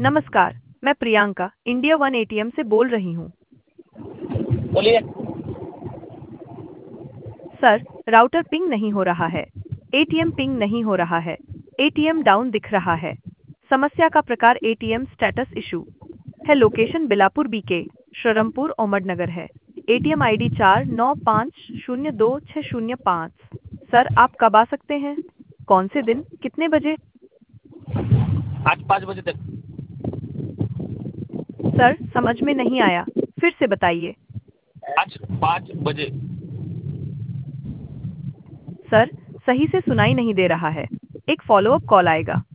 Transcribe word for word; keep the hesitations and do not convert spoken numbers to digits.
नमस्कार, मैं Priyanka India one ATM से बोल रही हूँ। बोलिए। सर, राउटर पिंग नहीं हो रहा है। एटीएम पिंग नहीं हो रहा है। एटीएम डाउन दिख रहा है। समस्या का प्रकार एटीएम स्टेटस इशू है। लोकेशन बिलापुर बीके, श्ररमपुर ओमडनगर है। एटीएम आईडी चार नौ पाँच शून्य दो छः शून्य पाँच। सर, आप कब आ सकते हैं? कौन से दिन, कितने बजे? आज पाँच बजे तक। सर, समझ में नहीं आया, फिर से बताइए। आज पाँच बजे। सर, सही से सुनाई नहीं दे रहा है। एक फॉलोअप कॉल आएगा।